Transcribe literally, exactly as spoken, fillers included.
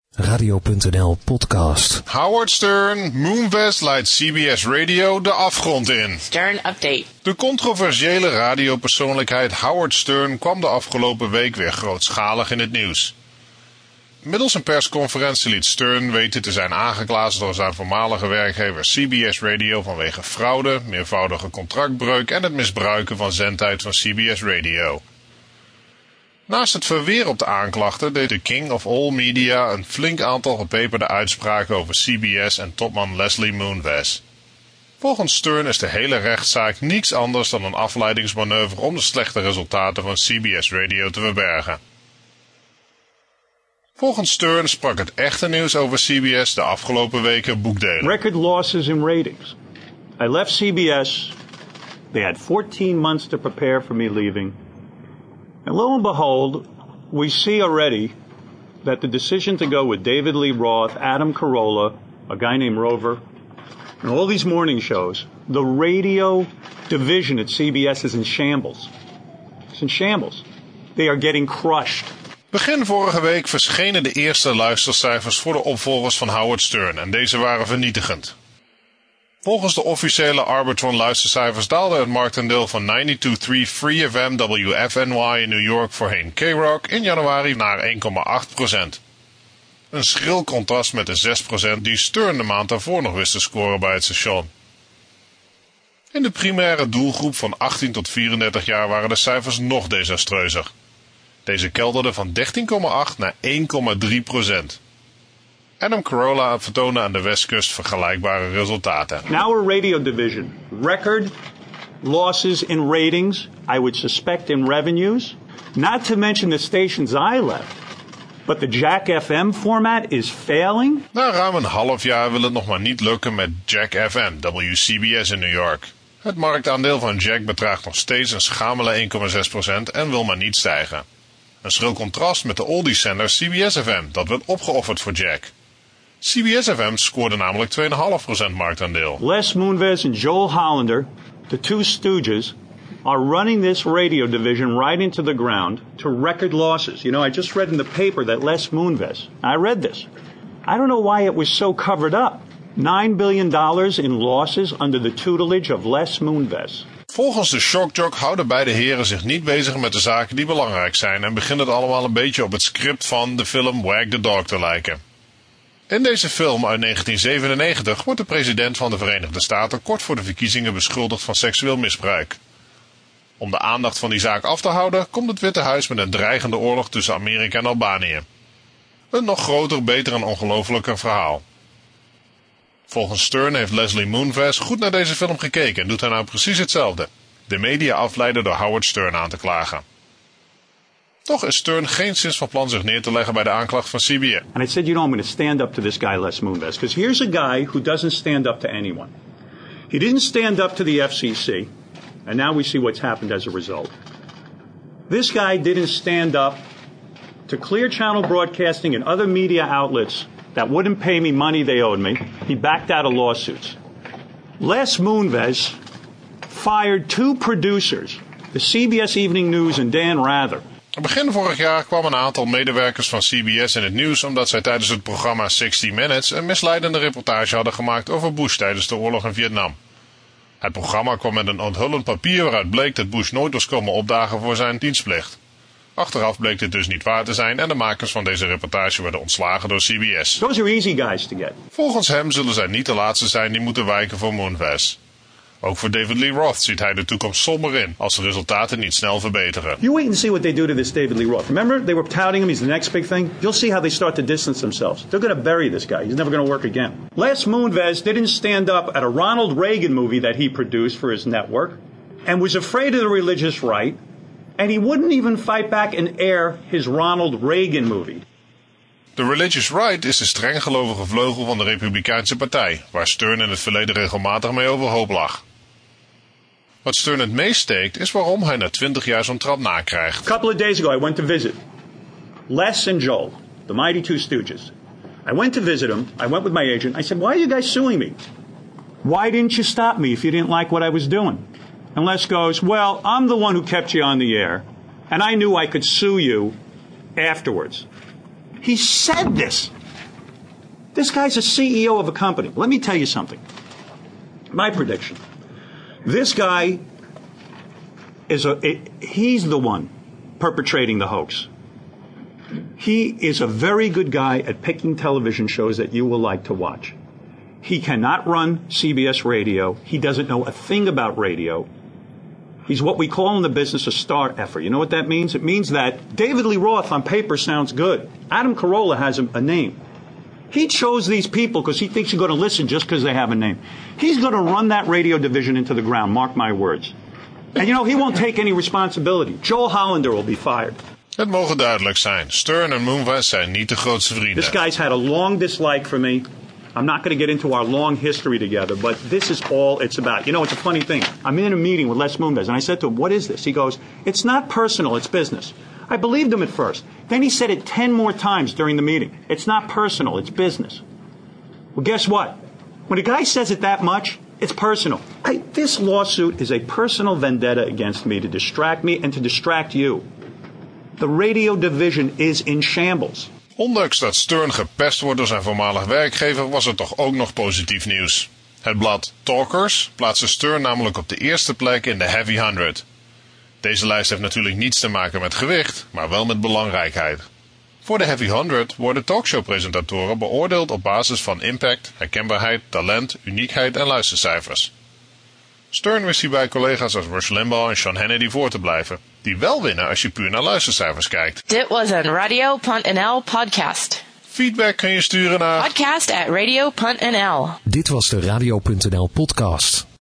Radio punt n l podcast. Howard Stern, Moonves leidt C B S Radio de afgrond in. Stern Update. De controversiële radiopersoonlijkheid Howard Stern kwam de afgelopen week weer grootschalig in het nieuws. Middels een persconferentie liet Stern weten te zijn aangeklaagd door zijn voormalige werkgever C B S Radio vanwege fraude, meervoudige contractbreuk en het misbruiken van zendtijd van C B S Radio. Naast het verweer op de aanklachten deed de King of All Media een flink aantal gepeperde uitspraken over C B S en topman Leslie Moonves. Volgens Stern is de hele rechtszaak niets anders dan een afleidingsmanoeuvre om de slechte resultaten van C B S Radio te verbergen. Volgens Stern sprak het echte nieuws over C B S de afgelopen weken boekdelen. Record losses in ratings. I left C B S. They had fourteen months to prepare for me leaving. And lo and behold, we see already that the decision to go with David Lee Roth, Adam Carolla, a guy named Rover, and all these morning shows, the radio division at C B S is in shambles. It's in shambles. They are getting crushed. Begin vorige week verschenen de eerste luistercijfers voor de opvolgers van Howard Stern en deze waren vernietigend. Volgens de officiële Arbitron luistercijfers daalde het marktaandeel van negenennegentig komma drie Free F M W F N Y in New York voorheen K-Rock in januari naar één komma acht procent. Een schril contrast met de zes procent die Stern de maand daarvoor nog wist te scoren bij het station. In de primaire doelgroep van achttien tot vierendertig jaar waren de cijfers nog desastreuzer. Deze kelderden van dertien komma acht naar één komma drie procent. Adam Carolla vertoonde aan de westkust vergelijkbare resultaten. In our radio division, record losses in ratings, I would suspect in revenues, not to mention the stations I left. But the Jack F M format is failing. Na ruim een half jaar wil het nog maar niet lukken met Jack F M, W C B S in New York. Het marktaandeel van Jack bedraagt nog steeds een schamele één komma zes procent en wil maar niet stijgen. Een schril contrast met de oldieszender C B S F M, dat werd opgeofferd voor Jack. C B S F M scoorde namelijk twee komma vijf procent marktaandeel. Les Moonves and Joel Hollander, the two stooges, are running this radio division right into the ground to record losses. You know, I just read in the paper that Les Moonves, I read this. I don't know why it was so covered up. nine billion dollars in losses under the tutelage of Les Moonves. Volgens de shockjock houden beide heren zich niet bezig met de zaken die belangrijk zijn en begint het allemaal een beetje op het script van de film Wag the Dog te lijken. In deze film uit negentien zevenennegentig wordt de president van de Verenigde Staten kort voor de verkiezingen beschuldigd van seksueel misbruik. Om de aandacht van die zaak af te houden, komt het Witte Huis met een dreigende oorlog tussen Amerika en Albanië. Een nog groter, beter en ongelofelijker verhaal. Volgens Stern heeft Leslie Moonves goed naar deze film gekeken en doet hij nou precies hetzelfde. De media afleiden door Howard Stern aan te klagen. Toch is Stern geenszins van plan zich neer te leggen bij de aanklacht van C B S. And I said, you know, I'm going to stand up to this guy, Les Moonves, because here's a guy who doesn't stand up to anyone. He didn't stand up to the F C C, and now we see what's happened as a result. This guy didn't stand up to Clear Channel Broadcasting and other media outlets that wouldn't pay me money they owed me. He backed out of lawsuits. Les Moonves fired two producers, the C B S Evening News and Dan Rather. Begin vorig jaar kwam een aantal medewerkers van C B S in het nieuws omdat zij tijdens het programma zestig minutes een misleidende reportage hadden gemaakt over Bush tijdens de oorlog in Vietnam. Het programma kwam met een onthullend papier waaruit bleek dat Bush nooit was komen opdagen voor zijn dienstplicht. Achteraf bleek dit dus niet waar te zijn en de makers van deze reportage werden ontslagen door C B S. Those are easy guys to get. Volgens hem zullen zij niet de laatste zijn die moeten wijken voor Moonves. Ook voor David Lee Roth ziet hij de toekomst somber in als de resultaten niet snel verbeteren. You wait and see what they do to this David Lee Roth. Remember, they were touting him, he's the next big thing. You'll see how they start to distance themselves. They're going to bury this guy. He's never going to work again. Les Moonves didn't stand up at a Ronald Reagan movie that he produced for his network and was afraid of the religious right, and he wouldn't even fight back and air his Ronald Reagan movie. De Religious Right is de strenggelovige vleugel van de Republikeinse Partij, waar Stern in het verleden regelmatig mee overhoop lag. Wat Stern het meest steekt is waarom hij na twintig jaar zo'n trap nakrijgt. A couple of days ago I went to visit Les and Joel, the mighty two stooges. I went to visit them. I went with my agent. I said, why are you guys suing me? Why didn't you stop me if you didn't like what I was doing? And Les goes, well, I'm the one who kept you on the air, and I knew I could sue you afterwards. He said this. This guy's a C E O of a company. Let me tell you something. My prediction. This guy is a, he's the one perpetrating the hoax. He is a very good guy at picking television shows that you will like to watch. He cannot run C B S radio. He doesn't know a thing about radio. He's what we call in the business a star effer. You know what that means? It means that David Lee Roth on paper sounds good. Adam Carolla has a, a name. He chose these people because he thinks you're going to listen just because they have a name. He's going to run that radio division into the ground, mark my words. And you know, he won't take any responsibility. Joel Hollander will be fired. Het mogen duidelijk zijn. Stern en Moonves zijn niet de grootste vrienden. This guy's had a long dislike for me. I'm not going to get into our long history together, but this is all it's about. You know, it's a funny thing. I'm in a meeting with Les Moonves, and I said to him, what is this? He goes, it's not personal, it's business. I believed him at first. Then he said it ten more times during the meeting. It's not personal, it's business. Well, guess what? When a guy says it that much, it's personal. I, this lawsuit is a personal vendetta against me to distract me and to distract you. The radio division is in shambles. Ondanks dat Stern gepest wordt door zijn voormalig werkgever, was er toch ook nog positief nieuws. Het blad Talkers plaatste Stern namelijk op de eerste plek in de Heavy honderd. Deze lijst heeft natuurlijk niets te maken met gewicht, maar wel met belangrijkheid. Voor de Heavy honderd worden talkshowpresentatoren beoordeeld op basis van impact, herkenbaarheid, talent, uniekheid en luistercijfers. Stern wist hierbij collega's als Rush Limbaugh en Sean Hannity voor te blijven, die wel winnen als je puur naar luistercijfers kijkt. Dit was een Radio Punt N L podcast. Feedback kun je sturen naar podcast at radio punt n l. Dit was de Radio punt n l podcast.